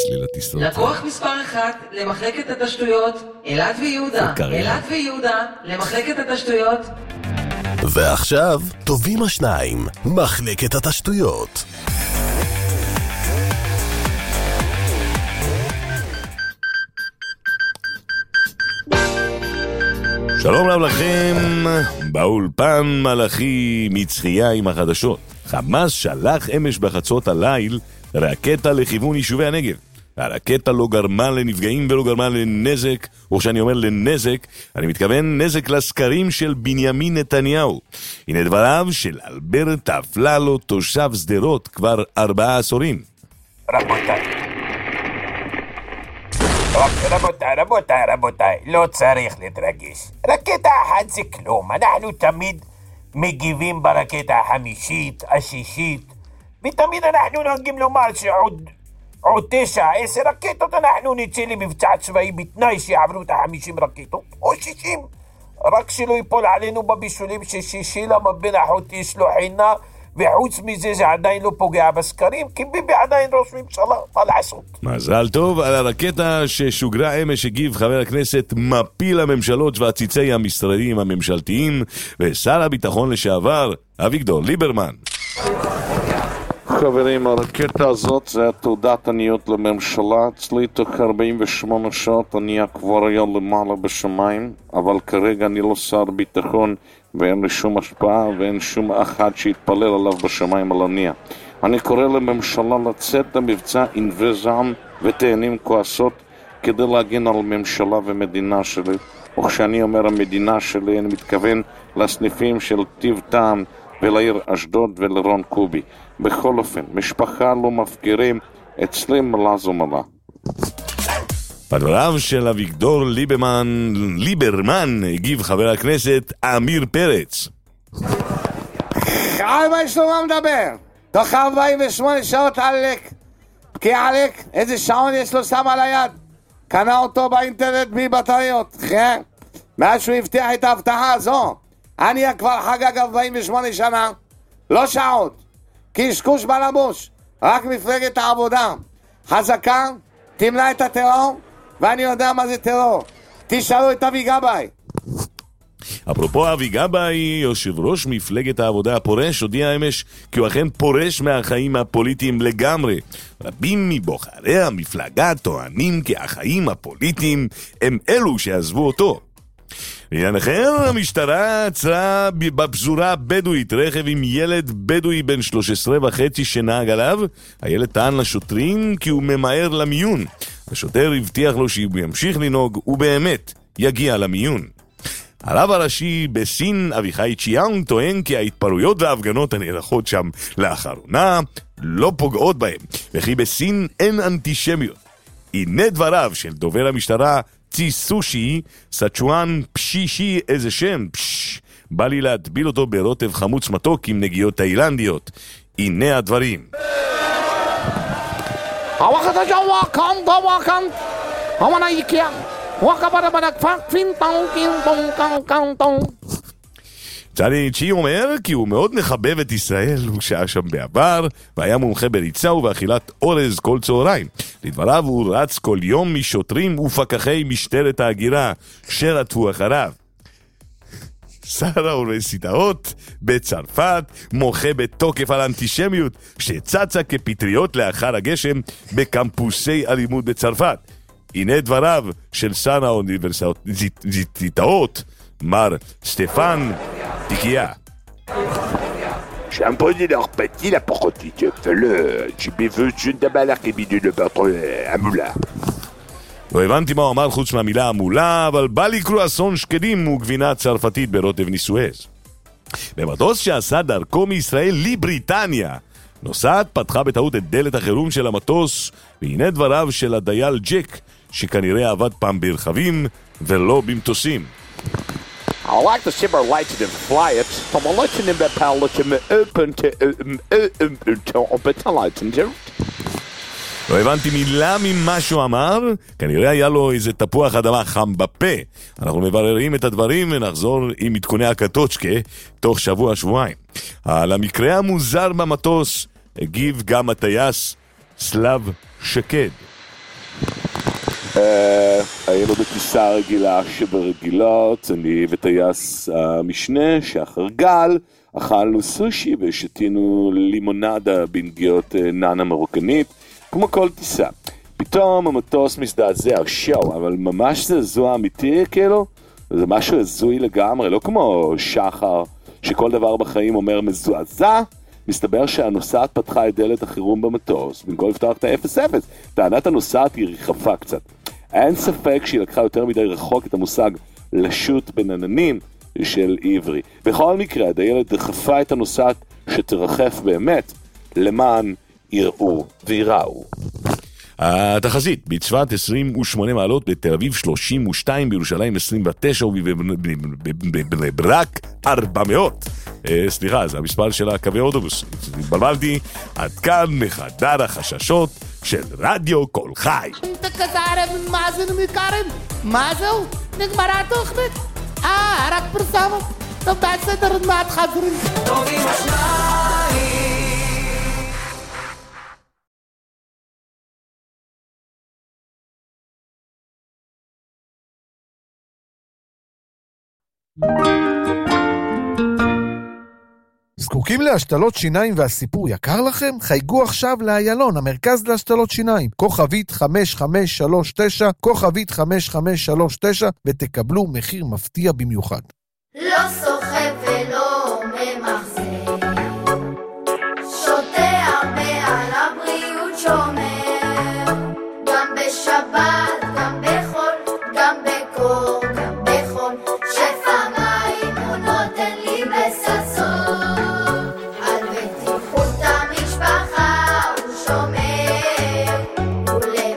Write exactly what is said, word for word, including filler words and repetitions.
צלילת סטרטה. לקוח מספר אחת למחלקת התשתיות, אלעד ויהודה. אלעד ויהודה למחלקת התשתיות. ועכשיו, טובים השניים, מחלקת התשתיות. שלום רב לכם, באולפן מלאכי מצחייה עם החדשות. חמאס שלח אמש בחצות הליל רקטה לכיוון יישובי הנגב. הרקטה לא גרמה לנפגעים ולא גרמה לנזק, או כשאני אומר לנזק, אני מתכוון נזק לסקרים של בנימין נתניהו. הנה דבריו של אלברט אפללו, תושב שדרות כבר ארבעה עשורים. רבותיי, רבותיי, רבותיי, רבותיי, לא צריך להתרגש. רקטה אחת זה כלום, אנחנו תמיד מגיבים ברקטה החמישית, השישית, ותמיד אנחנו נוהגים לומר שעוד עוד תשע, עשר רקטות אנחנו נצא למבצע צבאי בתנאי שיעברו את החמישים רקטות, או שישים, רק שלא ייפול עלינו בבישולים ששישי למה בין החוט יש לו חינה, וחוץ מזה זה עדיין לא פוגע בסקרים, כי ביבי עדיין ראש ממשלה, מה לעשות? מזל טוב. על הרקטה ששוגרה אמש הגיב חבר הכנסת מפיל הממשלות והציצי המשרדים הממשלתיים ושר הביטחון לשעבר אביגדור ליברמן. חברים, הרקטה הזאת זה תעודת עניות לממשלה. אצלי תוך ארבעים ושמונה שעות אני כבר היה למעלה בשמיים, אבל כרגע אני לא שר ביטחון ואין לי שום השפעה ואין שום אחד שיתפלל עליו בשמיים על הנייה. אני קורא לממשלה לצאת למבצע ענבי זעם ותאנים כועסות כדי להגן על ממשלה ומדינה שלי. וכשאני אומר המדינה שלי אני מתכוון לסניפים של טיב טעם ולעיר אשדוד ולרון קובי. בכל אופן, משפחה לא מפקירים, אצלי מלה זו מלה. בדבריו של אביגדור ליברמן, ליברמן הגיב חבר הכנסת אמיר פרץ. על מה יש לו מה מדבר? תוך ארבעים ושמונה שעות עלק. כי עלק, איזה שעון יש לו שם על היד? קנה אותו באינטרנט בלי בטריות. כן? מאז שהוא הבטיח את ההבטחה הזו. אני כבר חגג ארבעים ושמונה שנה. לא שעות. קשקוש בלבוש. רק מפלגת העבודה. חזקה, תמנע את הטרור, ואני יודע מה זה טרור. תשאלו את אבי גבאי. אפרופו אבי גבאי, יושב ראש מפלגת העבודה הפורש, הודיע אמש כי הוא אכן פורש מהחיים הפוליטיים לגמרי. רבים מבוחרי המפלגה טוענים כי החיים הפוליטיים הם אלו שעזבו אותו. לעניין אחר, המשטרה עצרה בפזורה בדואית רכב עם ילד בדואי בן שלוש עשרה וחצי שנהג עליו. הילד טען לשוטרים כי הוא ממהר למיון. השוטר הבטיח לו שהוא ימשיך לנהוג ובאמת יגיע למיון. הרב הראשי בסין אביחי צ'יאנג טוען כי ההתפרעויות וההפגנות הנערכות שם לאחרונה לא פוגעות בהם, וכי בסין אין אנטישמיות. הנה דבריו של דובר המשטרה צי סושי, סצ'ואן פשישי, איזה שם, פש, בא לי להטביל אותו ברוטב חמוץ מתוק עם נגיעות תאילנדיות. הנה הדברים. צ'אלי צ'י אומר כי הוא מאוד מחבב את ישראל, הוא שהיה שם בעבר והיה מומחה בריצה ובאכילת אורז כל צהריים. לדבריו הוא רץ כל יום משוטרים ופקחי משטרת ההגירה שרדפו אחריו. שר האוניברסיטאות בצרפת מוחה בתוקף על אנטישמיות שצצה כפטריות לאחר הגשם בקמפוסי הלימוד בצרפת. הנה דבריו של שר האוניברסיטאות מר סטפן תיקיה. J'ai un bonnet leur petit la porotite, fais-le, j'ai bévu, je ne t'abalar qui bidou de battre un moulin. לא הבנתי מה הוא אמר חוץ מהמילה המולה, אבל בא לי קרואסון שקדים וגבינה צרפתית ברוטב ניסואז. במטוס שעשה דרכו מישראל לבריטניה, נוסעת פתחה בטעות את דלת החירום של המטוס, והנה דבריו של הדייל ג'ק, שכנראה עבד פעם ברכבים ולא במטוסים. I like the silver lights and fly it, from a light in the palette to open to open to lights and dirt. לא הבנתי מילה ממה שהוא אמר, כנראה היה לו איזה תפוח אדמה חם בפה. אנחנו מבררים את הדברים ונחזור עם עדכוני הקטוצ'קה תוך שבוע-שבועיים. על המקרה המוזר במטוס הגיב גם הטייס סלאב שקד. היינו בטיסה רגילה שברגילות, אני וטייס המשנה, שחר גל, אכלנו סושי ושתינו לימונדה בנגיעות נאנה מרוקנית, כמו כל טיסה. פתאום המטוס מזדעזע, שואו, אבל ממש זה זו אמיתי כאילו? זה משהו הזוי לגמרי, לא כמו שחר, שכל דבר בחיים אומר מזועזע. מסתבר שהנוסעת פתחה את דלת החירום במטוס, במקום לפתוח את ה-אפס אפס. טענת הנוסעת היא רחבה קצת. אין ספק שהיא לקחה יותר מדי רחוק את המושג לשוט בין עננים של עברי. בכל מקרה, הדיילת דחפה את הנוסעת שתרחף באמת, למען יראו ויראו. התחזית, בצפת עשרים ושמונה מעלות, בתל אביב שלושים ושתיים, בירושלים עשרים ותשע, ובברק ארבע מאות. סליחה, זה המספר של הקווי אוטובוס. התבלבלתי, עד כאן מחדר החששות של רדיו קול חי. מה זה נמכרם? מה זהו? נגמרה התוכנית? אה, רק פרסמה. טוב, בסדר, מה את חזרים? טובים השניים. זקוקים להשתלות שיניים והסיפור יקר לכם? חייגו עכשיו לאיילון, המרכז להשתלות שיניים, כוכבית חמש חמש שלוש תשע, כוכבית חמש חמש שלוש תשע, ותקבלו מחיר מפתיע במיוחד.